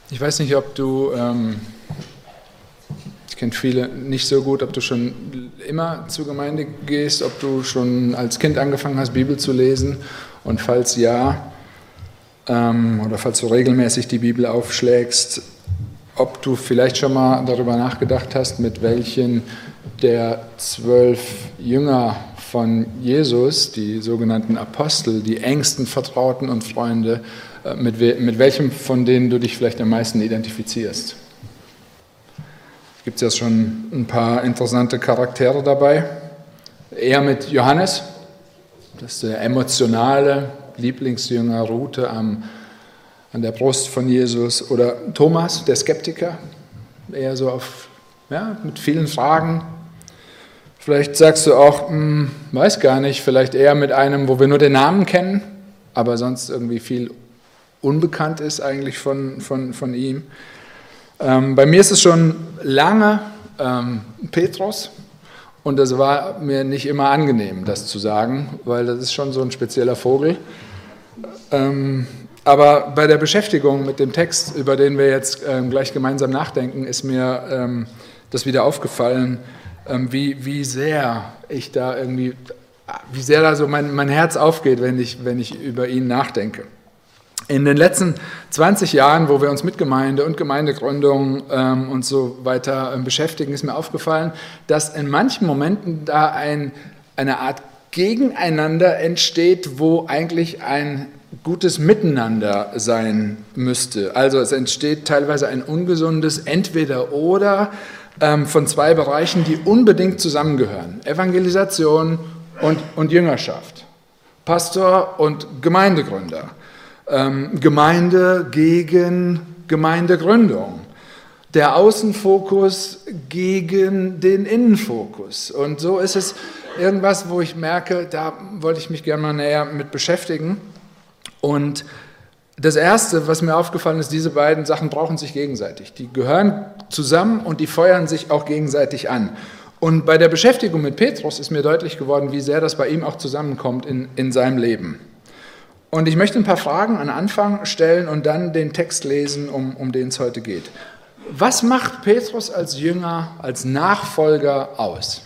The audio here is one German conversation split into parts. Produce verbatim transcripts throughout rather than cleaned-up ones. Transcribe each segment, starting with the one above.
Ich weiß nicht, ob du, ähm, ich kenne viele nicht so gut, ob du schon immer zur Gemeinde gehst, ob du schon als Kind angefangen hast, Bibel zu lesen und falls ja, ähm, oder falls du regelmäßig die Bibel aufschlägst, ob du vielleicht schon mal darüber nachgedacht hast, mit welchen der zwölf Jünger von Jesus, die sogenannten Apostel, die engsten Vertrauten und Freunde, mit, we mit welchem von denen du dich vielleicht am meisten identifizierst. Gibt es ja schon ein paar interessante Charaktere dabei. Eher mit Johannes, das ist der emotionale Lieblingsjünger, ruhte am, an der Brust von Jesus. Oder Thomas, der Skeptiker, eher so auf, ja, mit vielen Fragen. Vielleicht sagst du auch, hm, weiß gar nicht, vielleicht eher mit einem, wo wir nur den Namen kennen, aber sonst irgendwie viel unbekannt ist eigentlich von, von, von ihm. Ähm, bei mir ist es schon lange ähm, Petrus und das war mir nicht immer angenehm, das zu sagen, weil das ist schon so ein spezieller Vogel. Ähm, aber bei der Beschäftigung mit dem Text, über den wir jetzt ähm, gleich gemeinsam nachdenken, ist mir ähm, das wieder aufgefallen, ähm, wie, wie sehr ich da irgendwie, wie sehr da so mein, mein Herz aufgeht, wenn ich, wenn ich über ihn nachdenke. In den letzten zwanzig Jahren, wo wir uns mit Gemeinde und Gemeindegründung ähm, und so weiter ähm, beschäftigen, ist mir aufgefallen, dass in manchen Momenten da ein, eine Art Gegeneinander entsteht, wo eigentlich ein gutes Miteinander sein müsste. Also es entsteht teilweise ein ungesundes Entweder-Oder ähm, von zwei Bereichen, die unbedingt zusammengehören. Evangelisation und, und Jüngerschaft. Pastor und Gemeindegründer. Ähm, Gemeinde gegen Gemeindegründung, der Außenfokus gegen den Innenfokus. Und so ist es irgendwas, wo ich merke, da wollte ich mich gerne mal näher mit beschäftigen. Und das Erste, was mir aufgefallen ist, diese beiden Sachen brauchen sich gegenseitig. Die gehören zusammen und die feuern sich auch gegenseitig an. Und bei der Beschäftigung mit Petrus ist mir deutlich geworden, wie sehr das bei ihm auch zusammenkommt in, in seinem Leben. Und ich möchte ein paar Fragen an Anfang stellen und dann den Text lesen, um, um den es heute geht. Was macht Petrus als Jünger, als Nachfolger aus?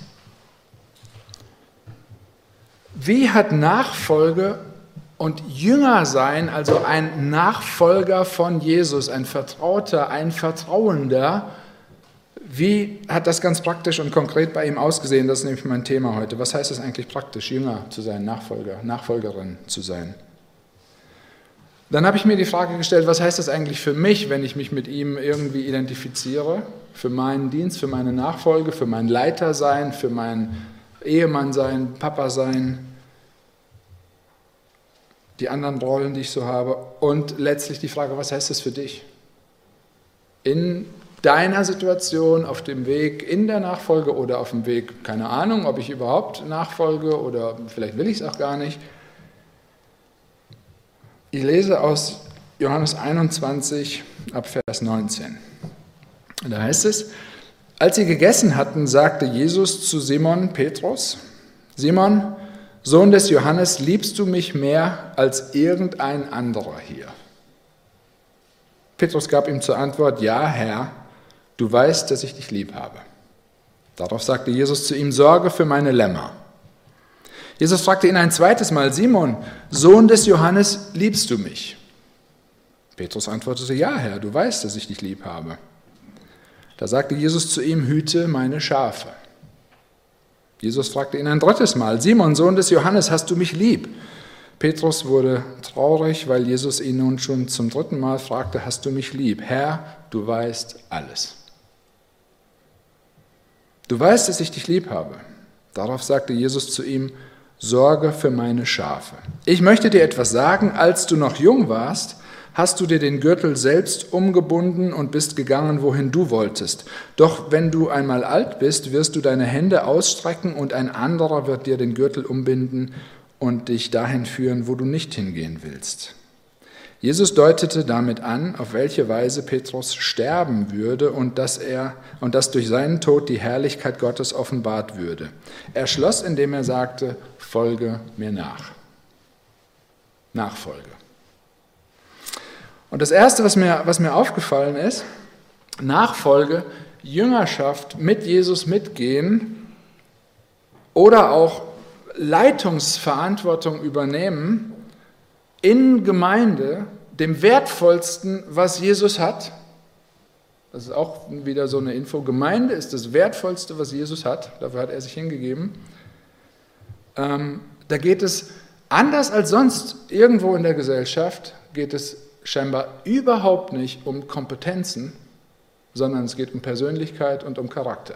Wie hat Nachfolge und Jünger sein, also ein Nachfolger von Jesus, ein Vertrauter, ein Vertrauender, wie hat das ganz praktisch und konkret bei ihm ausgesehen? Das ist nämlich mein Thema heute. Was heißt es eigentlich praktisch, Jünger zu sein, Nachfolger, Nachfolgerin zu sein? Dann habe ich mir die Frage gestellt, was heißt das eigentlich für mich, wenn ich mich mit ihm irgendwie identifiziere? Für meinen Dienst, für meine Nachfolge, für mein Leitersein, für mein Ehemann-Sein, Papa-Sein, die anderen Rollen, die ich so habe. Und letztlich die Frage, was heißt das für dich? In deiner Situation, auf dem Weg in der Nachfolge oder auf dem Weg, keine Ahnung, ob ich überhaupt nachfolge oder vielleicht will ich es auch gar nicht. Ich lese aus Johannes einundzwanzig ab Vers neunzehn. Da heißt es, als sie gegessen hatten, sagte Jesus zu Simon Petrus, Simon, Sohn des Johannes, liebst du mich mehr als irgendein anderer hier? Petrus gab ihm zur Antwort, ja, Herr, du weißt, dass ich dich lieb habe. Darauf sagte Jesus zu ihm, sorge für meine Lämmer. Jesus fragte ihn ein zweites Mal, Simon, Sohn des Johannes, liebst du mich? Petrus antwortete, ja, Herr, du weißt, dass ich dich lieb habe. Da sagte Jesus zu ihm, hüte meine Schafe. Jesus fragte ihn ein drittes Mal, Simon, Sohn des Johannes, hast du mich lieb? Petrus wurde traurig, weil Jesus ihn nun schon zum dritten Mal fragte, hast du mich lieb? Herr, du weißt alles. Du weißt, dass ich dich lieb habe. Darauf sagte Jesus zu ihm, sorge für meine Schafe. Ich möchte dir etwas sagen, als du noch jung warst, hast du dir den Gürtel selbst umgebunden und bist gegangen, wohin du wolltest. Doch wenn du einmal alt bist, wirst du deine Hände ausstrecken und ein anderer wird dir den Gürtel umbinden und dich dahin führen, wo du nicht hingehen willst. Jesus deutete damit an, auf welche Weise Petrus sterben würde und dass er und dass durch seinen Tod die Herrlichkeit Gottes offenbart würde. Er schloss, indem er sagte, folge mir nach. Nachfolge. Und das Erste, was mir, was mir aufgefallen ist, Nachfolge, Jüngerschaft, mit Jesus mitgehen oder auch Leitungsverantwortung übernehmen in Gemeinde, dem Wertvollsten, was Jesus hat. Das ist auch wieder so eine Info. Gemeinde ist das Wertvollste, was Jesus hat. Dafür hat er sich hingegeben. Ähm, da geht es, anders als sonst irgendwo in der Gesellschaft, geht es scheinbar überhaupt nicht um Kompetenzen, sondern es geht um Persönlichkeit und um Charakter.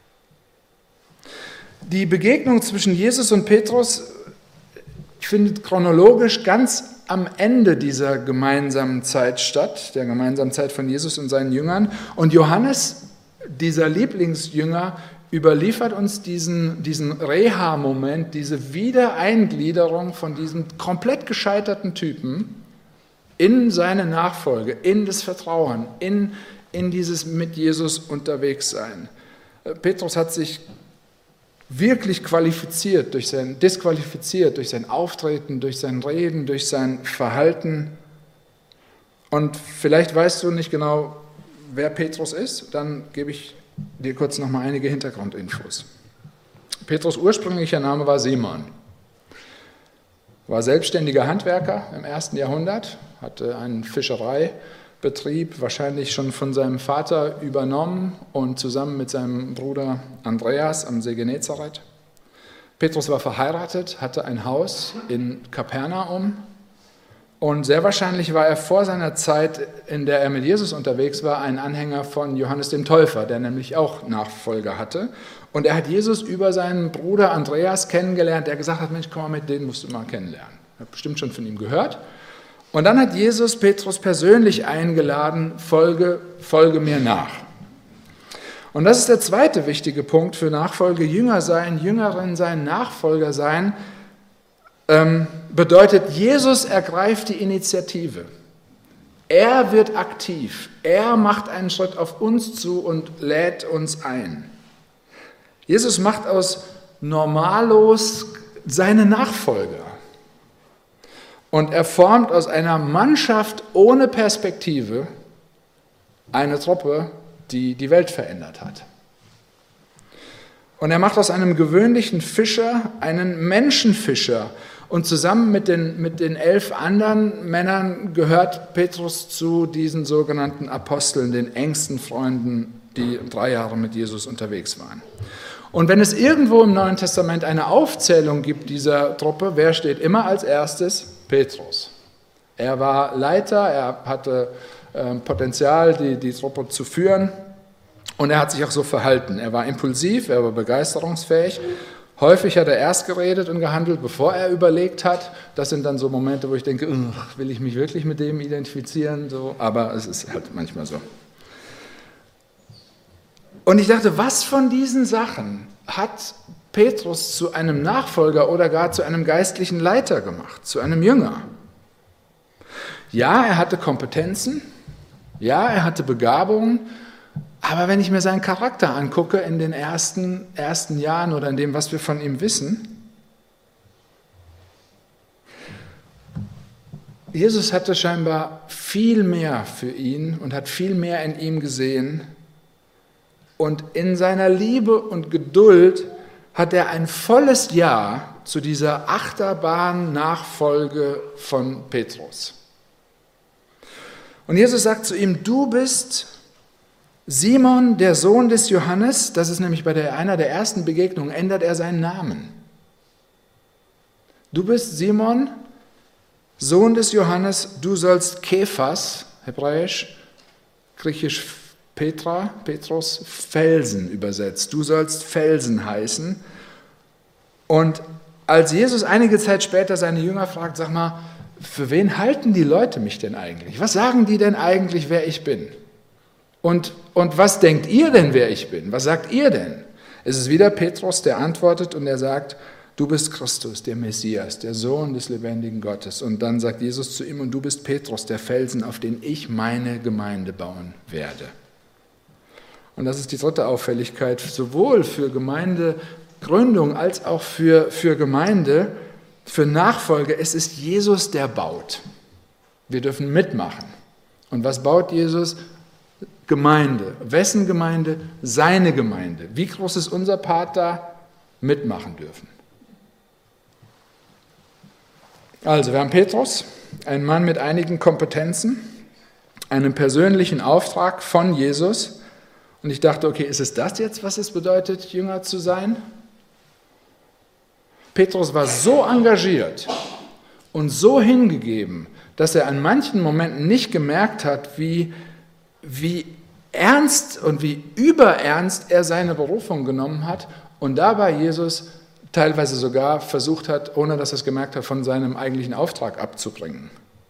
Die Begegnung zwischen Jesus und Petrus findet chronologisch ganz am Ende dieser gemeinsamen Zeit statt, der gemeinsamen Zeit von Jesus und seinen Jüngern. Und Johannes, dieser Lieblingsjünger, überliefert uns diesen, diesen Reha-Moment, diese Wiedereingliederung von diesem komplett gescheiterten Typen in seine Nachfolge, in das Vertrauen, in, in dieses mit Jesus unterwegs sein. Petrus hat sich wirklich qualifiziert durch sein, disqualifiziert durch sein Auftreten, durch sein Reden, durch sein Verhalten. Und vielleicht weißt du nicht genau, wer Petrus ist, dann gebe ich dir kurz noch mal einige Hintergrundinfos. Petrus' ursprünglicher Name war Simon, war selbstständiger Handwerker im ersten Jahrhundert, hatte einen Fischereibetrieb, wahrscheinlich schon von seinem Vater übernommen und zusammen mit seinem Bruder Andreas am See Genezareth. Petrus war verheiratet, hatte ein Haus in Kapernaum und sehr wahrscheinlich war er vor seiner Zeit, in der er mit Jesus unterwegs war, ein Anhänger von Johannes dem Täufer, der nämlich auch Nachfolger hatte. Und er hat Jesus über seinen Bruder Andreas kennengelernt, der gesagt hat, Mensch, komm mal mit, den musst du mal kennenlernen. Er hat bestimmt schon von ihm gehört. Und dann hat Jesus Petrus persönlich eingeladen, folge, folge mir nach. Und das ist der zweite wichtige Punkt für Nachfolge. Jünger sein, Jüngerin sein, Nachfolger sein, ähm, bedeutet, Jesus ergreift die Initiative. Er wird aktiv. Er macht einen Schritt auf uns zu und lädt uns ein. Jesus macht aus Normalos seine Nachfolger. Und er formt aus einer Mannschaft ohne Perspektive eine Truppe, die die Welt verändert hat. Und er macht aus einem gewöhnlichen Fischer einen Menschenfischer. Und zusammen mit den, mit den elf anderen Männern gehört Petrus zu diesen sogenannten Aposteln, den engsten Freunden, die drei Jahre mit Jesus unterwegs waren. Und wenn es irgendwo im Neuen Testament eine Aufzählung gibt dieser Truppe, wer steht immer als erstes? Petrus. Er war Leiter, er hatte äh, Potenzial, die, die Truppe zu führen und er hat sich auch so verhalten. Er war impulsiv, er war begeisterungsfähig. Häufig hat er erst geredet und gehandelt, bevor er überlegt hat. Das sind dann so Momente, wo ich denke, will ich mich wirklich mit dem identifizieren? So, aber es ist halt manchmal so. Und ich dachte, was von diesen Sachen hat Petrus zu einem Nachfolger oder gar zu einem geistlichen Leiter gemacht, zu einem Jünger? Ja, er hatte Kompetenzen, ja, er hatte Begabungen, aber wenn ich mir seinen Charakter angucke in den ersten, ersten Jahren oder in dem, was wir von ihm wissen, Jesus hatte scheinbar viel mehr für ihn und hat viel mehr in ihm gesehen. Und in seiner Liebe und Geduld hat er ein volles Ja zu dieser Achterbahn-Nachfolge von Petrus. Und Jesus sagt zu ihm, du bist Simon, der Sohn des Johannes. Das ist nämlich bei der, einer der ersten Begegnungen, ändert er seinen Namen. Du bist Simon, Sohn des Johannes, du sollst Kephas, hebräisch, griechisch Petra, Petrus, Felsen übersetzt. Du sollst Felsen heißen. Und als Jesus einige Zeit später seine Jünger fragt, sag mal, für wen halten die Leute mich denn eigentlich? Was sagen die denn eigentlich, wer ich bin? Und, und was denkt ihr denn, wer ich bin? Was sagt ihr denn? Es ist wieder Petrus, der antwortet und er sagt, du bist Christus, der Messias, der Sohn des lebendigen Gottes. Und dann sagt Jesus zu ihm, und du bist Petrus, der Felsen, auf den ich meine Gemeinde bauen werde. Und das ist die dritte Auffälligkeit, sowohl für Gemeindegründung als auch für, für Gemeinde, für Nachfolge. Es ist Jesus, der baut. Wir dürfen mitmachen. Und was baut Jesus? Gemeinde. Wessen Gemeinde? Seine Gemeinde. Wie groß ist unser Part da? Mitmachen dürfen. Also, wir haben Petrus, ein Mann mit einigen Kompetenzen, einen persönlichen Auftrag von Jesus. Und ich dachte, okay, ist es das jetzt, was es bedeutet, Jünger zu sein? Petrus war so engagiert und so hingegeben, dass er an manchen Momenten nicht gemerkt hat, wie, wie ernst und wie überernst er seine Berufung genommen hat und dabei Jesus teilweise sogar versucht hat, ohne dass er es gemerkt hat, von seinem eigentlichen Auftrag abzubringen.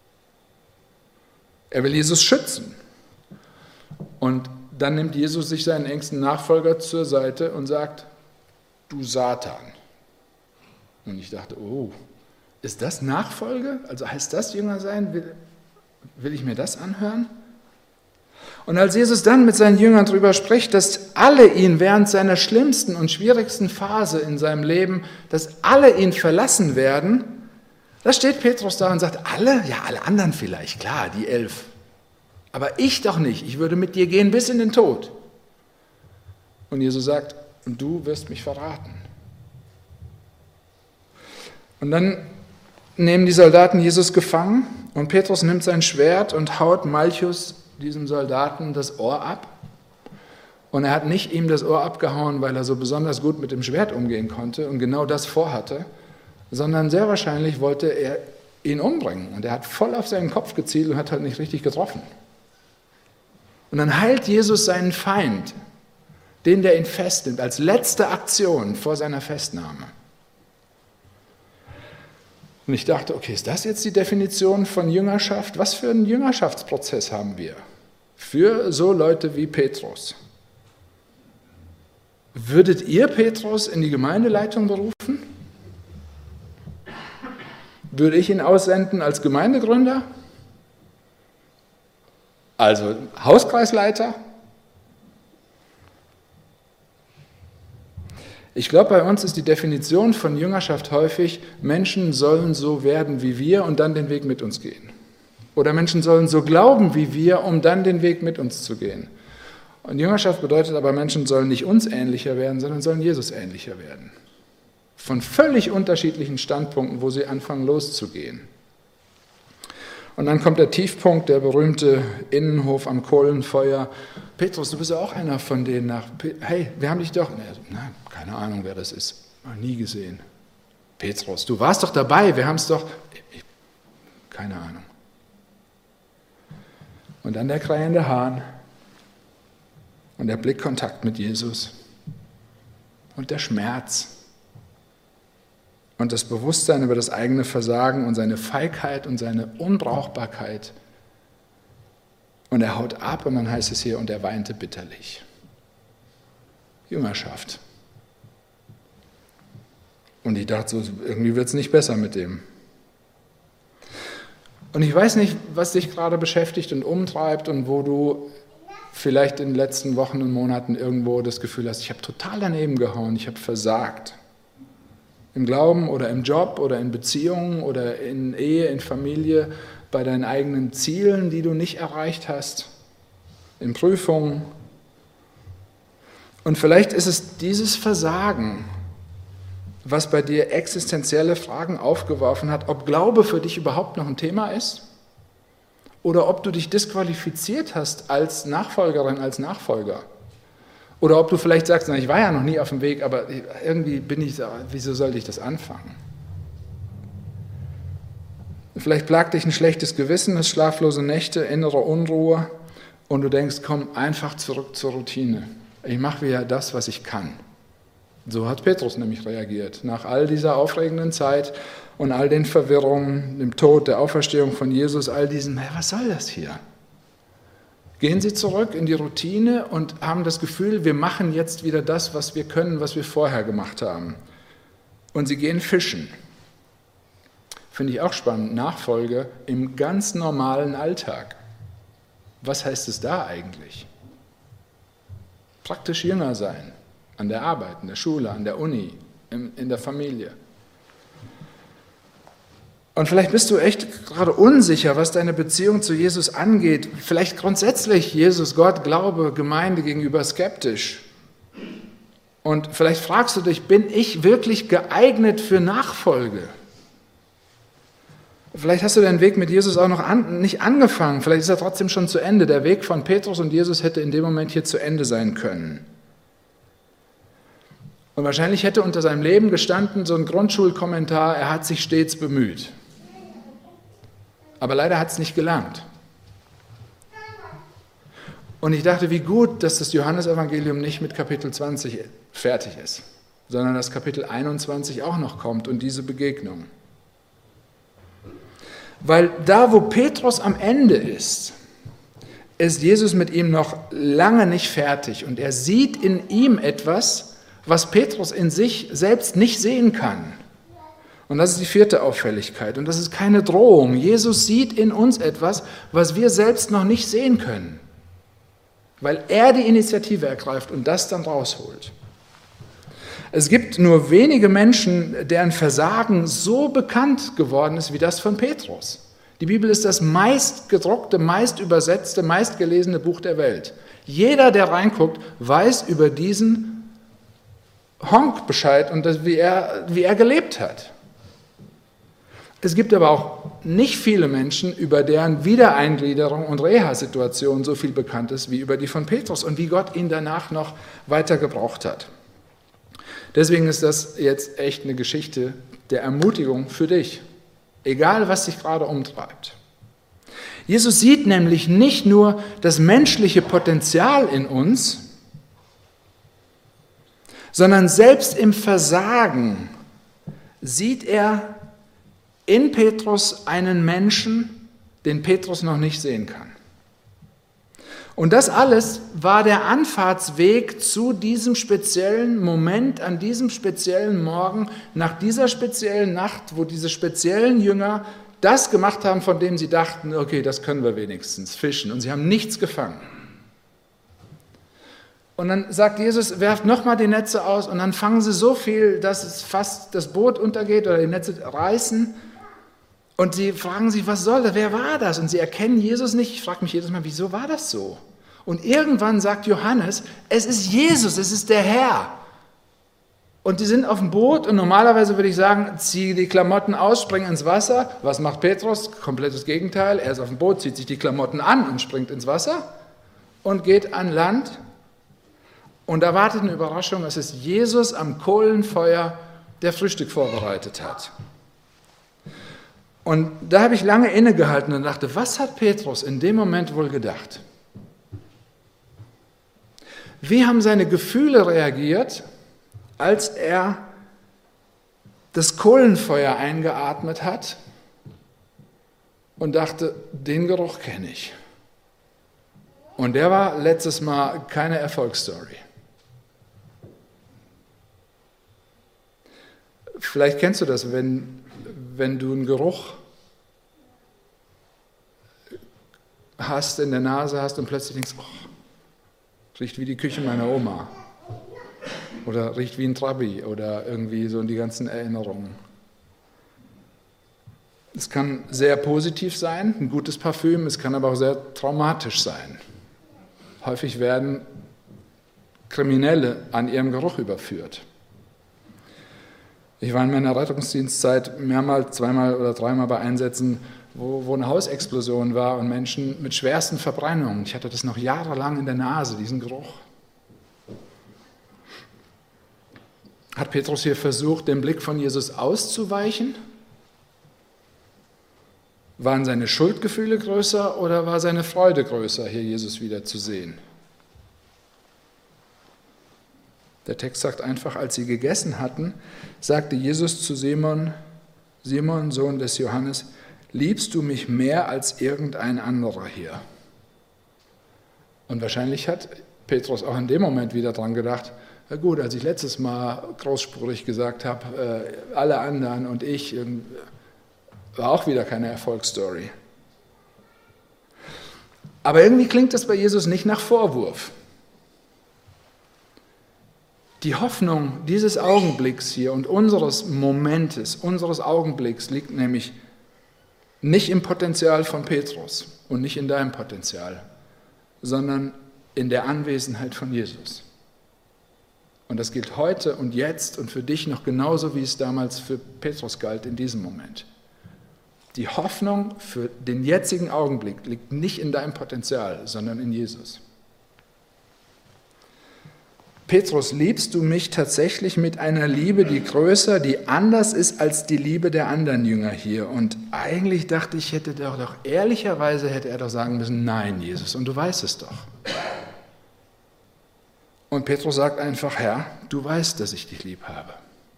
Er will Jesus schützen. Und dann nimmt Jesus sich seinen engsten Nachfolger zur Seite und sagt, du Satan. Und ich dachte, oh, ist das Nachfolge? Also heißt das Jünger sein? Will, will ich mir das anhören? Und als Jesus dann mit seinen Jüngern darüber spricht, dass alle ihn während seiner schlimmsten und schwierigsten Phase in seinem Leben, dass alle ihn verlassen werden, da steht Petrus da und sagt, alle? Ja, alle anderen vielleicht, klar, die elf. Aber ich doch nicht, ich würde mit dir gehen bis in den Tod. Und Jesus sagt, du wirst mich verraten. Und dann nehmen die Soldaten Jesus gefangen und Petrus nimmt sein Schwert und haut Malchus, diesem Soldaten, das Ohr ab. Und er hat nicht ihm das Ohr abgehauen, weil er so besonders gut mit dem Schwert umgehen konnte und genau das vorhatte, sondern sehr wahrscheinlich wollte er ihn umbringen. Und er hat voll auf seinen Kopf gezielt und hat halt nicht richtig getroffen. Und dann heilt Jesus seinen Feind, den, der ihn festnimmt, als letzte Aktion vor seiner Festnahme. Und ich dachte, okay, ist das jetzt die Definition von Jüngerschaft? Was für einen Jüngerschaftsprozess haben wir für so Leute wie Petrus? Würdet ihr Petrus in die Gemeindeleitung berufen? Würde ich ihn aussenden als Gemeindegründer? Also Hauskreisleiter? Ich glaube, bei uns ist die Definition von Jüngerschaft häufig, Menschen sollen so werden wie wir und dann den Weg mit uns gehen. Oder Menschen sollen so glauben wie wir, um dann den Weg mit uns zu gehen. Und Jüngerschaft bedeutet aber, Menschen sollen nicht uns ähnlicher werden, sondern sollen Jesus ähnlicher werden. Von völlig unterschiedlichen Standpunkten, wo sie anfangen loszugehen. Und dann kommt der Tiefpunkt, der berühmte Innenhof am Kohlenfeuer. Petrus, du bist ja auch einer von denen nach. Hey, wir haben dich doch. Na, keine Ahnung, wer das ist. Noch nie gesehen. Petrus, du warst doch dabei. Wir haben es doch. Ich, keine Ahnung. Und dann der krähende Hahn. Und der Blickkontakt mit Jesus. Und der Schmerz. Und das Bewusstsein über das eigene Versagen und seine Feigheit und seine Unbrauchbarkeit. Und er haut ab und dann heißt es hier, und er weinte bitterlich. Jüngerschaft. Und ich dachte so, irgendwie wird es nicht besser mit dem. Und ich weiß nicht, was dich gerade beschäftigt und umtreibt und wo du vielleicht in den letzten Wochen und Monaten irgendwo das Gefühl hast, ich habe total daneben gehauen, ich habe versagt. Im Glauben oder im Job oder in Beziehungen oder in Ehe, in Familie, bei deinen eigenen Zielen, die du nicht erreicht hast, in Prüfungen. Und vielleicht ist es dieses Versagen, was bei dir existenzielle Fragen aufgeworfen hat, ob Glaube für dich überhaupt noch ein Thema ist oder ob du dich disqualifiziert hast als Nachfolgerin, als Nachfolger. Oder ob du vielleicht sagst, na, ich war ja noch nie auf dem Weg, aber irgendwie bin ich, wieso sollte ich das anfangen? Vielleicht plagt dich ein schlechtes Gewissen, es schlaflose Nächte, innere Unruhe und du denkst, komm einfach zurück zur Routine. Ich mache wieder das, was ich kann. So hat Petrus nämlich reagiert. Nach all dieser aufregenden Zeit und all den Verwirrungen, dem Tod, der Auferstehung von Jesus, all diesen, was soll das hier? Gehen sie zurück in die Routine und haben das Gefühl, wir machen jetzt wieder das, was wir können, was wir vorher gemacht haben. Und sie gehen fischen. Finde ich auch spannend. Nachfolge im ganz normalen Alltag. Was heißt es da eigentlich? Praktisch Jünger sein. An der Arbeit, in der Schule, an der Uni, in der Familie. Und vielleicht bist du echt gerade unsicher, was deine Beziehung zu Jesus angeht. Vielleicht grundsätzlich Jesus, Gott, Glaube, Gemeinde gegenüber skeptisch. Und vielleicht fragst du dich, bin ich wirklich geeignet für Nachfolge? Vielleicht hast du deinen Weg mit Jesus auch noch an, nicht angefangen, vielleicht ist er trotzdem schon zu Ende. Der Weg von Petrus und Jesus hätte in dem Moment hier zu Ende sein können. Und wahrscheinlich hätte unter seinem Leben gestanden so ein Grundschulkommentar, er hat sich stets bemüht. Aber leider hat es nicht gelangt. Und ich dachte, wie gut, dass das Johannesevangelium nicht mit Kapitel zwanzig fertig ist, sondern dass Kapitel einundzwanzig auch noch kommt und diese Begegnung. Weil da, wo Petrus am Ende ist, ist Jesus mit ihm noch lange nicht fertig. Und er sieht in ihm etwas, was Petrus in sich selbst nicht sehen kann. Und das ist die vierte Auffälligkeit. Und das ist keine Drohung. Jesus sieht in uns etwas, was wir selbst noch nicht sehen können. Weil er die Initiative ergreift und das dann rausholt. Es gibt nur wenige Menschen, deren Versagen so bekannt geworden ist wie das von Petrus. Die Bibel ist das meist gedruckte, meist übersetzte, meist gelesene Buch der Welt. Jeder, der reinguckt, weiß über diesen Honk Bescheid und das, wie, er, wie er gelebt hat. Es gibt aber auch nicht viele Menschen, über deren Wiedereingliederung und Reha-Situation so viel bekannt ist wie über die von Petrus und wie Gott ihn danach noch weiter gebraucht hat. Deswegen ist das jetzt echt eine Geschichte der Ermutigung für dich, egal was dich gerade umtreibt. Jesus sieht nämlich nicht nur das menschliche Potenzial in uns, sondern selbst im Versagen sieht er in Petrus einen Menschen, den Petrus noch nicht sehen kann. Und das alles war der Anfahrtsweg zu diesem speziellen Moment, an diesem speziellen Morgen, nach dieser speziellen Nacht, wo diese speziellen Jünger das gemacht haben, von dem sie dachten, okay, das können wir wenigstens, fischen. Und sie haben nichts gefangen. Und dann sagt Jesus, werft nochmal die Netze aus und dann fangen sie so viel, dass es fast das Boot untergeht oder die Netze reißen. Und sie fragen sich, was soll das, wer war das? Und sie erkennen Jesus nicht. Ich frage mich jedes Mal, wieso war das so? Und irgendwann sagt Johannes, es ist Jesus, es ist der Herr. Und die sind auf dem Boot und normalerweise würde ich sagen, zieh die Klamotten aus, spring ins Wasser. Was macht Petrus? Komplettes Gegenteil. Er ist auf dem Boot, zieht sich die Klamotten an und springt ins Wasser und geht an Land. Und da wartet eine Überraschung, es ist Jesus am Kohlenfeuer, der Frühstück vorbereitet hat. Und da habe ich lange innegehalten und dachte, was hat Petrus in dem Moment wohl gedacht? Wie haben seine Gefühle reagiert, als er das Kohlenfeuer eingeatmet hat und dachte, den Geruch kenne ich. Und der war letztes Mal keine Erfolgsstory. Vielleicht kennst du das, wenn, wenn du einen Geruch hast, in der Nase hast und plötzlich denkst, oh, riecht wie die Küche meiner Oma oder riecht wie ein Trabi oder irgendwie so in die ganzen Erinnerungen. Es kann sehr positiv sein, ein gutes Parfüm, es kann aber auch sehr traumatisch sein. Häufig werden Kriminelle an ihrem Geruch überführt. Ich war in meiner Rettungsdienstzeit mehrmals, zweimal oder dreimal bei Einsätzen, wo, wo eine Hausexplosion war und Menschen mit schwersten Verbrennungen. Ich hatte das noch jahrelang in der Nase, diesen Geruch. Hat Petrus hier versucht, dem Blick von Jesus auszuweichen? Waren seine Schuldgefühle größer oder war seine Freude größer, hier Jesus wieder zu sehen? Der Text sagt einfach, als sie gegessen hatten, sagte Jesus zu Simon, Simon, Sohn des Johannes, liebst du mich mehr als irgendein anderer hier? Und wahrscheinlich hat Petrus auch in dem Moment wieder dran gedacht, na gut, als ich letztes Mal großspurig gesagt habe, äh, alle anderen und ich, äh, war auch wieder keine Erfolgsstory. Aber irgendwie klingt das bei Jesus nicht nach Vorwurf. Die Hoffnung dieses Augenblicks hier und unseres Momentes, unseres Augenblicks liegt nämlich Nicht im Potenzial von Petrus und nicht in deinem Potenzial, sondern in der Anwesenheit von Jesus. Und das gilt heute und jetzt und für dich noch genauso, wie es damals für Petrus galt in diesem Moment. Die Hoffnung für den jetzigen Augenblick liegt nicht in deinem Potenzial, sondern in Jesus. Petrus, liebst du mich tatsächlich mit einer Liebe, die größer, die anders ist als die Liebe der anderen Jünger hier? Und eigentlich dachte ich, hätte doch, doch ehrlicherweise hätte er doch sagen müssen, nein, Jesus, und du weißt es doch. Und Petrus sagt einfach, Herr, du weißt, dass ich dich lieb habe.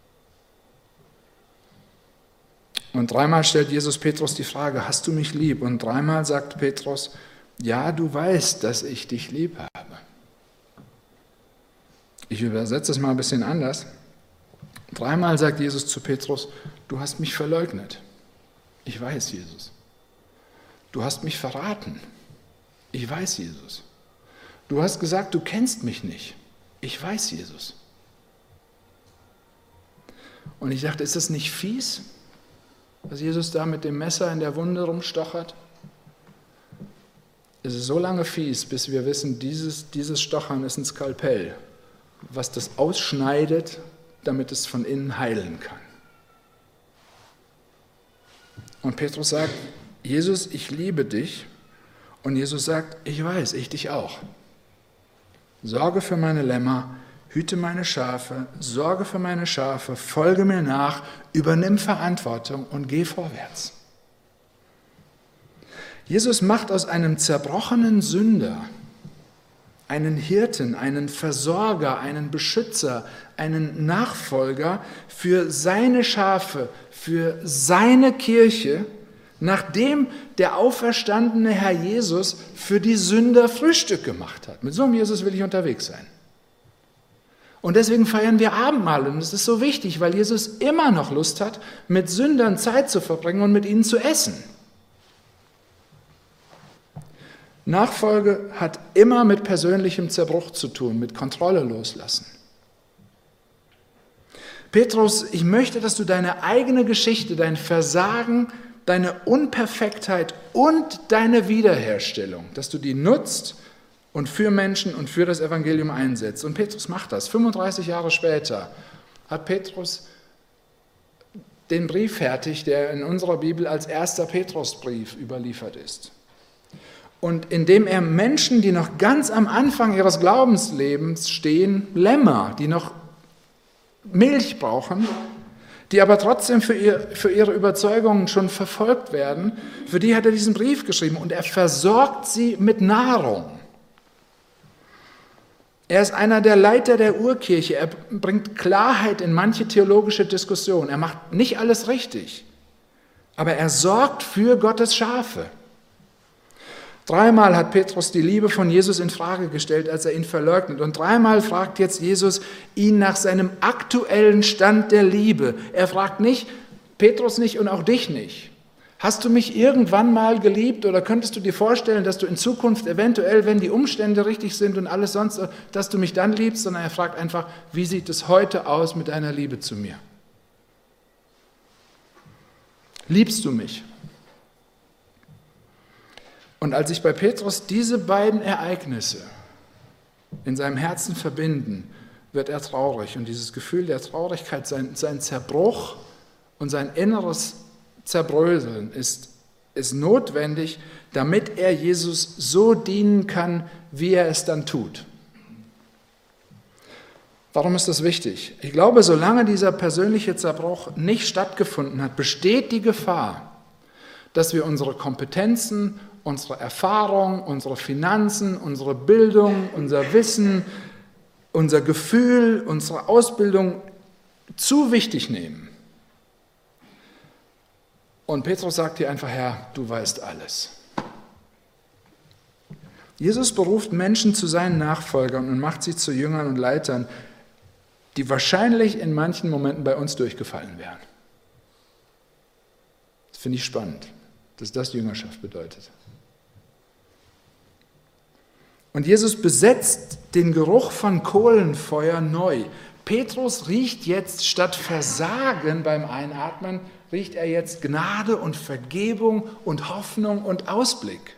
Und dreimal stellt Jesus Petrus die Frage, hast du mich lieb? Und dreimal sagt Petrus, ja, du weißt, dass ich dich lieb habe. Ich übersetze es mal ein bisschen anders. Dreimal sagt Jesus zu Petrus, du hast mich verleugnet. Ich weiß, Jesus. Du hast mich verraten. Ich weiß, Jesus. Du hast gesagt, du kennst mich nicht. Ich weiß, Jesus. Und ich dachte, ist das nicht fies, dass Jesus da mit dem Messer in der Wunde rumstochert? Es ist so lange fies, bis wir wissen, dieses, dieses Stochern ist ein Skalpell, was das ausschneidet, damit es von innen heilen kann. Und Petrus sagt, Jesus, ich liebe dich. Und Jesus sagt, ich weiß, ich dich auch. Sorge für meine Lämmer, hüte meine Schafe, sorge für meine Schafe, folge mir nach, übernimm Verantwortung und geh vorwärts. Jesus macht aus einem zerbrochenen Sünder einen Hirten, einen Versorger, einen Beschützer, einen Nachfolger für seine Schafe, für seine Kirche, nachdem der auferstandene Herr Jesus für die Sünder Frühstück gemacht hat. Mit so einem Jesus will ich unterwegs sein. Und deswegen feiern wir Abendmahl. Und es ist so wichtig, weil Jesus immer noch Lust hat, mit Sündern Zeit zu verbringen und mit ihnen zu essen. Nachfolge hat immer mit persönlichem Zerbruch zu tun, mit Kontrolle loslassen. Petrus, ich möchte, dass du deine eigene Geschichte, dein Versagen, deine Unperfektheit und deine Wiederherstellung, dass du die nutzt und für Menschen und für das Evangelium einsetzt. Und Petrus macht das. fünfunddreißig Jahre später hat Petrus den Brief fertig, der in unserer Bibel als erster Petrusbrief überliefert ist. Und indem er Menschen, die noch ganz am Anfang ihres Glaubenslebens stehen, Lämmer, die noch Milch brauchen, die aber trotzdem für, ihr, für ihre Überzeugungen schon verfolgt werden, für die hat er diesen Brief geschrieben und er versorgt sie mit Nahrung. Er ist einer der Leiter der Urkirche, er bringt Klarheit in manche theologische Diskussionen, er macht nicht alles richtig, aber er sorgt für Gottes Schafe. Dreimal hat Petrus die Liebe von Jesus in Frage gestellt, als er ihn verleugnet. Und dreimal fragt jetzt Jesus ihn nach seinem aktuellen Stand der Liebe. Er fragt nicht, Petrus nicht und auch dich nicht. Hast du mich irgendwann mal geliebt oder könntest du dir vorstellen, dass du in Zukunft eventuell, wenn die Umstände richtig sind und alles sonst, dass du mich dann liebst? Sondern er fragt einfach, wie sieht es heute aus mit deiner Liebe zu mir? Liebst du mich? Und als sich bei Petrus diese beiden Ereignisse in seinem Herzen verbinden, wird er traurig. Und dieses Gefühl der Traurigkeit, sein, sein Zerbruch und sein inneres Zerbröseln ist, ist notwendig, damit er Jesus so dienen kann, wie er es dann tut. Warum ist das wichtig? Ich glaube, solange dieser persönliche Zerbruch nicht stattgefunden hat, besteht die Gefahr, dass wir unsere Kompetenzen, unsere Erfahrung, unsere Finanzen, unsere Bildung, unser Wissen, unser Gefühl, unsere Ausbildung zu wichtig nehmen. Und Petrus sagt hier einfach, Herr, du weißt alles. Jesus beruft Menschen zu seinen Nachfolgern und macht sie zu Jüngern und Leitern, die wahrscheinlich in manchen Momenten bei uns durchgefallen wären. Das finde ich spannend, dass das Jüngerschaft bedeutet. Und Jesus besetzt den Geruch von Kohlenfeuer neu. Petrus riecht jetzt statt Versagen beim Einatmen, riecht er jetzt Gnade und Vergebung und Hoffnung und Ausblick.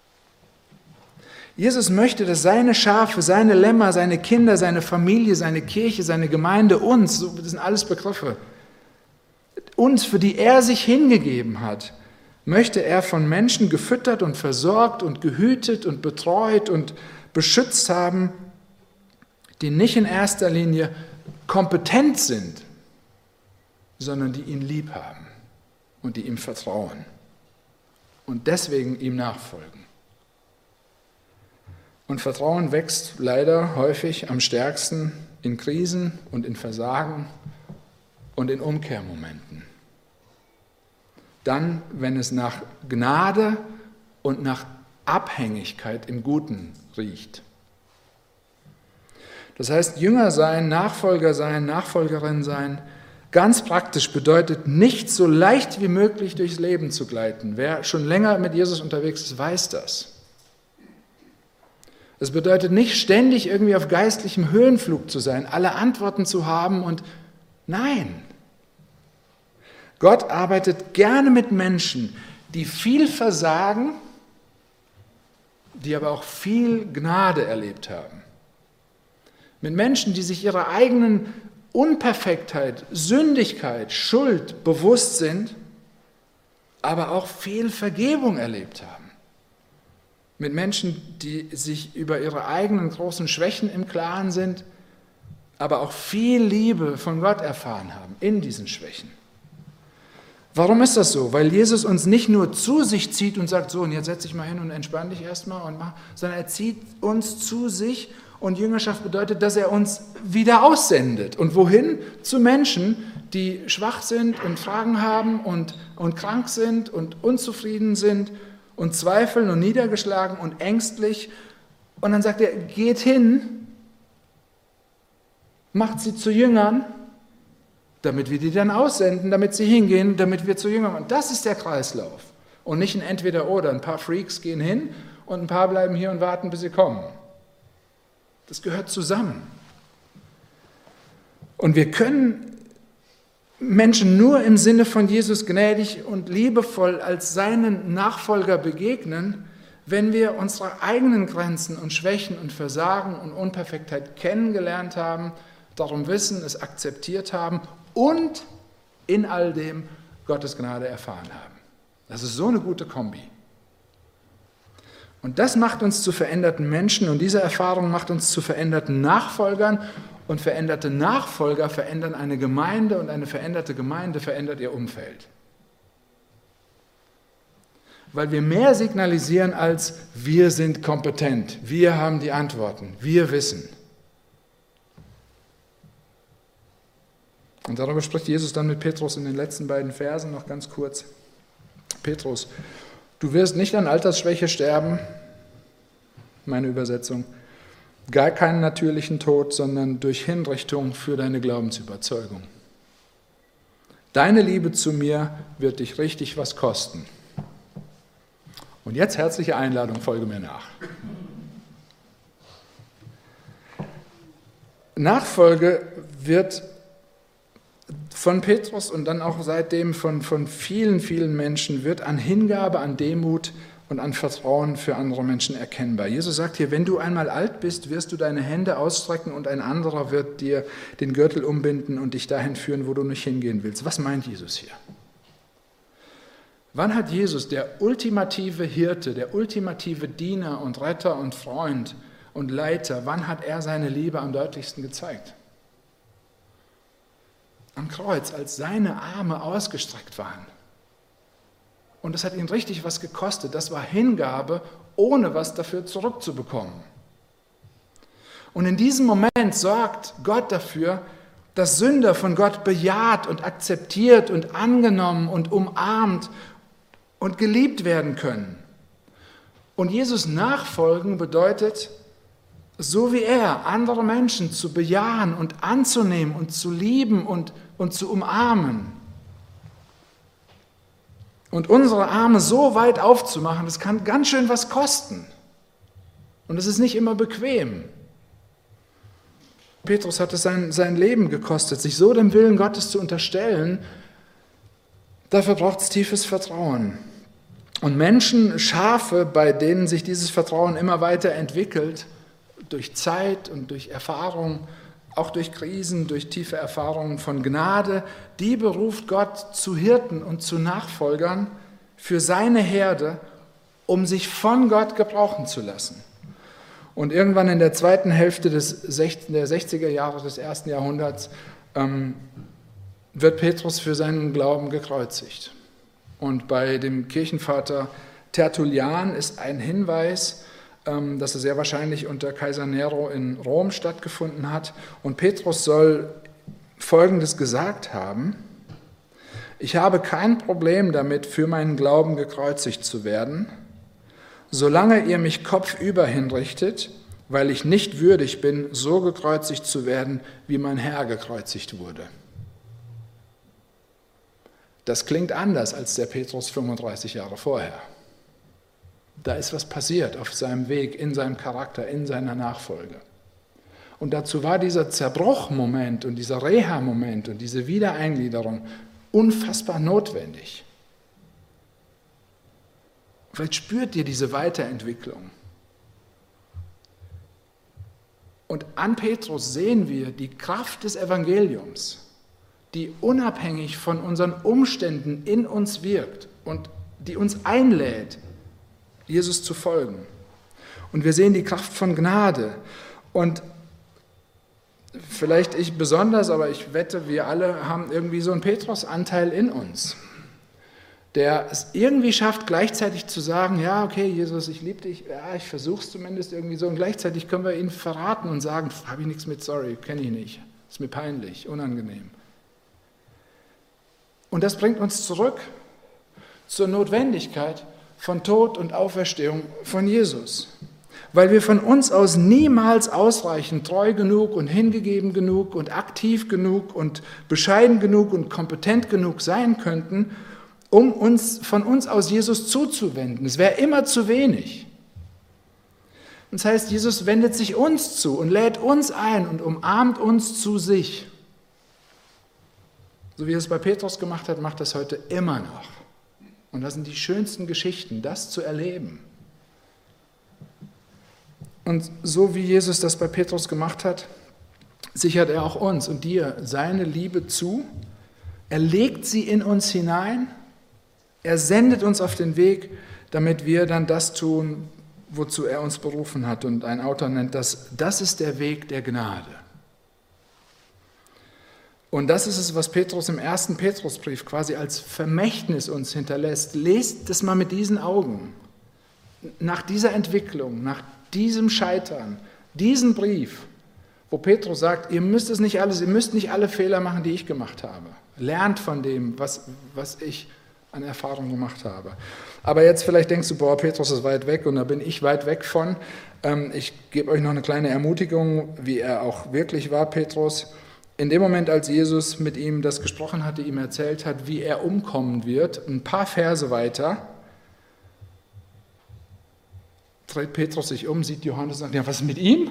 Jesus möchte, dass seine Schafe, seine Lämmer, seine Kinder, seine Familie, seine Kirche, seine Gemeinde, uns, das sind alles Begriffe, uns, für die er sich hingegeben hat, möchte er von Menschen gefüttert und versorgt und gehütet und betreut und beschützt haben, die nicht in erster Linie kompetent sind, sondern die ihn lieb haben und die ihm vertrauen und deswegen ihm nachfolgen. Und Vertrauen wächst leider häufig am stärksten in Krisen und in Versagen und in Umkehrmomenten. Dann, wenn es nach Gnade und nach Abhängigkeit im Guten riecht. Das heißt, Jünger sein, Nachfolger sein, Nachfolgerin sein, ganz praktisch bedeutet, nicht so leicht wie möglich durchs Leben zu gleiten. Wer schon länger mit Jesus unterwegs ist, weiß das. Es bedeutet nicht ständig irgendwie auf geistlichem Höhenflug zu sein, alle Antworten zu haben und nein. Gott arbeitet gerne mit Menschen, die viel versagen, die aber auch viel Gnade erlebt haben. Mit Menschen, die sich ihrer eigenen Unperfektheit, Sündigkeit, Schuld bewusst sind, aber auch viel Vergebung erlebt haben. Mit Menschen, die sich über ihre eigenen großen Schwächen im Klaren sind, aber auch viel Liebe von Gott erfahren haben in diesen Schwächen. Warum ist das so? Weil Jesus uns nicht nur zu sich zieht und sagt, so, und jetzt setz dich mal hin und entspann dich erstmal und mach, sondern er zieht uns zu sich und Jüngerschaft bedeutet, dass er uns wieder aussendet. Und wohin? Zu Menschen, die schwach sind und Fragen haben und, und krank sind und unzufrieden sind und zweifeln und niedergeschlagen und ängstlich. Und dann sagt er, geht hin, macht sie zu Jüngern, damit wir die dann aussenden, damit sie hingehen, damit wir zu Jüngern machen. Das ist der Kreislauf. Und nicht ein Entweder-Oder. Ein paar Freaks gehen hin und ein paar bleiben hier und warten, bis sie kommen. Das gehört zusammen. Und wir können Menschen nur im Sinne von Jesus gnädig und liebevoll als seinen Nachfolger begegnen, wenn wir unsere eigenen Grenzen und Schwächen und Versagen und Unperfektheit kennengelernt haben, darum wissen, es akzeptiert haben und in all dem Gottes Gnade erfahren haben. Das ist so eine gute Kombi. Und das macht uns zu veränderten Menschen und diese Erfahrung macht uns zu veränderten Nachfolgern und veränderte Nachfolger verändern eine Gemeinde und eine veränderte Gemeinde verändert ihr Umfeld. Weil wir mehr signalisieren als wir sind kompetent, wir haben die Antworten, wir wissen. Und darüber spricht Jesus dann mit Petrus in den letzten beiden Versen noch ganz kurz. Petrus, du wirst nicht an Altersschwäche sterben, meine Übersetzung, gar keinen natürlichen Tod, sondern durch Hinrichtung für deine Glaubensüberzeugung. Deine Liebe zu mir wird dich richtig was kosten. Und jetzt herzliche Einladung, folge mir nach. Nachfolge wird von Petrus und dann auch seitdem von, von vielen, vielen Menschen wird an Hingabe, an Demut und an Vertrauen für andere Menschen erkennbar. Jesus sagt hier, wenn du einmal alt bist, wirst du deine Hände ausstrecken und ein anderer wird dir den Gürtel umbinden und dich dahin führen, wo du nicht hingehen willst. Was meint Jesus hier? Wann hat Jesus, der ultimative Hirte, der ultimative Diener und Retter und Freund und Leiter, wann hat er seine Liebe am deutlichsten gezeigt? Am Kreuz, als seine Arme ausgestreckt waren. Und das hat ihn richtig was gekostet. Das war Hingabe, ohne was dafür zurückzubekommen. Und in diesem Moment sorgt Gott dafür, dass Sünder von Gott bejaht und akzeptiert und angenommen und umarmt und geliebt werden können. Und Jesus nachfolgen bedeutet, so wie er, andere Menschen zu bejahen und anzunehmen und zu lieben und, und zu umarmen. Und unsere Arme so weit aufzumachen, das kann ganz schön was kosten. Und es ist nicht immer bequem. Petrus hat es sein, sein Leben gekostet, sich so dem Willen Gottes zu unterstellen. Dafür braucht es tiefes Vertrauen. Und Menschen, Schafe, bei denen sich dieses Vertrauen immer weiter entwickelt, durch Zeit und durch Erfahrung, auch durch Krisen, durch tiefe Erfahrungen von Gnade, die beruft Gott zu Hirten und zu Nachfolgern für seine Herde, um sich von Gott gebrauchen zu lassen. Und irgendwann in der zweiten Hälfte des der sechziger Jahre des ersten Jahrhunderts ähm, wird Petrus für seinen Glauben gekreuzigt. Und bei dem Kirchenvater Tertullian ist ein Hinweis, ähm, dass er sehr wahrscheinlich unter Kaiser Nero in Rom stattgefunden hat. Und Petrus soll Folgendes gesagt haben: Ich habe kein Problem damit, für meinen Glauben gekreuzigt zu werden, solange ihr mich kopfüber hinrichtet, weil ich nicht würdig bin, so gekreuzigt zu werden, wie mein Herr gekreuzigt wurde. Das klingt anders als der Petrus fünfunddreißig Jahre vorher. Da ist was passiert auf seinem Weg, in seinem Charakter, in seiner Nachfolge. Und dazu war dieser Zerbruchmoment und dieser Reha-Moment und diese Wiedereingliederung unfassbar notwendig. Vielleicht spürt ihr diese Weiterentwicklung. Und an Petrus sehen wir die Kraft des Evangeliums, die unabhängig von unseren Umständen in uns wirkt und die uns einlädt, Jesus zu folgen. Und wir sehen die Kraft von Gnade. Und vielleicht ich besonders, aber ich wette, wir alle haben irgendwie so einen Petrus-Anteil in uns, der es irgendwie schafft, gleichzeitig zu sagen, ja, okay, Jesus, ich liebe dich, ja, ich versuche es zumindest irgendwie so, und gleichzeitig können wir ihn verraten und sagen, habe ich nichts mit, sorry, kenne ich nicht, ist mir peinlich, unangenehm. Und das bringt uns zurück zur Notwendigkeit von Tod und Auferstehung von Jesus, weil wir von uns aus niemals ausreichend treu genug und hingegeben genug und aktiv genug und bescheiden genug und kompetent genug sein könnten, um uns von uns aus Jesus zuzuwenden. Es wäre immer zu wenig. Das heißt, Jesus wendet sich uns zu und lädt uns ein und umarmt uns zu sich. So wie er es bei Petrus gemacht hat, macht er es heute immer noch. Und das sind die schönsten Geschichten, das zu erleben. Und so wie Jesus das bei Petrus gemacht hat, sichert er auch uns und dir seine Liebe zu. Er legt sie in uns hinein. Er sendet uns auf den Weg, damit wir dann das tun, wozu er uns berufen hat. Und ein Autor nennt das, das ist der Weg der Gnade. Und das ist es, was Petrus im ersten Petrusbrief quasi als Vermächtnis uns hinterlässt. Lest das mal mit diesen Augen. Nach dieser Entwicklung, nach diesem Scheitern, diesen Brief, wo Petrus sagt, ihr müsst es nicht alles, ihr müsst nicht alle Fehler machen, die ich gemacht habe. Lernt von dem, was, was ich an Erfahrung gemacht habe. Aber jetzt vielleicht denkst du, boah, Petrus ist weit weg und da bin ich weit weg von. Ich gebe euch noch eine kleine Ermutigung, wie er auch wirklich war, Petrus. In dem Moment, als Jesus mit ihm das gesprochen hatte, ihm erzählt hat, wie er umkommen wird, ein paar Verse weiter, dreht Petrus sich um, sieht Johannes und sagt, ja, was ist mit ihm?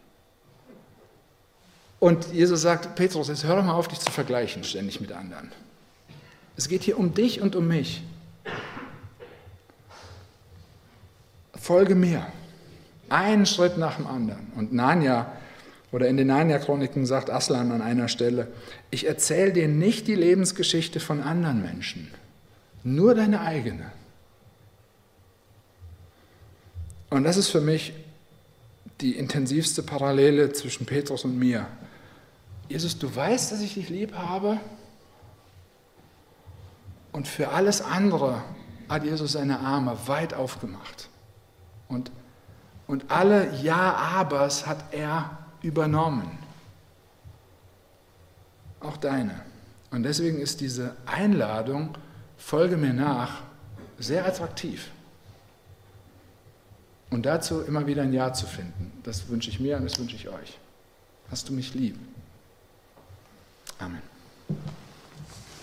Und Jesus sagt, Petrus, jetzt hör doch mal auf, dich zu vergleichen ständig mit anderen. Es geht hier um dich und um mich. Folge mir. Einen Schritt nach dem anderen. Und Narnia, oder in den Narnia-Chroniken sagt Aslan an einer Stelle, ich erzähle dir nicht die Lebensgeschichte von anderen Menschen, nur deine eigene. Und das ist für mich die intensivste Parallele zwischen Petrus und mir. Jesus, du weißt, dass ich dich lieb habe, und für alles andere hat Jesus seine Arme weit aufgemacht. Und, und alle Ja-Abers hat er übernommen. Auch deine. Und deswegen ist diese Einladung, folge mir nach, sehr attraktiv. Und dazu immer wieder ein Ja zu finden. Das wünsche ich mir und das wünsche ich euch. Hast du mich lieb? Amen.